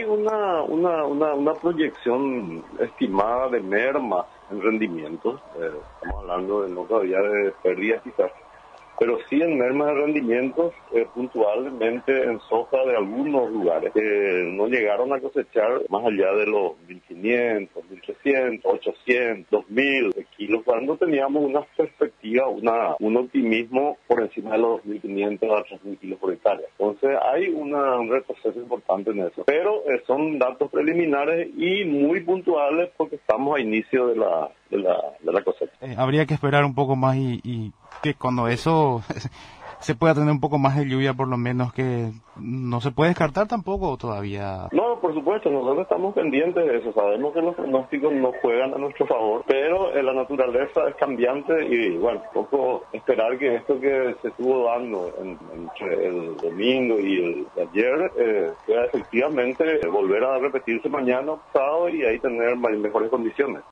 hay una proyección estimada de merma en rendimientos. Estamos hablando no todavía de pérdidas quizás, pero sí en mermas de rendimientos puntualmente en soja de algunos lugares que no llegaron a cosechar más allá de los 1.500, 1.300, 800, 2.000 kilos, cuando teníamos una perspectiva, un optimismo por encima de los 2.500 a 3.000 kilos por hectárea. Entonces hay un retroceso importante en eso, pero son datos preliminares y muy puntuales porque estamos a inicio de la cosecha. Habría que esperar un poco más y que cuando eso se pueda tener un poco más de lluvia, por lo menos, que no se puede descartar tampoco todavía. No, por supuesto, nosotros estamos pendientes de eso. Sabemos que los pronósticos no juegan a nuestro favor, pero la naturaleza es cambiante y, bueno, un poco esperar que esto que se estuvo dando entre el domingo y el de ayer pueda efectivamente volver a repetirse mañana, pasado, y ahí tener mejores condiciones.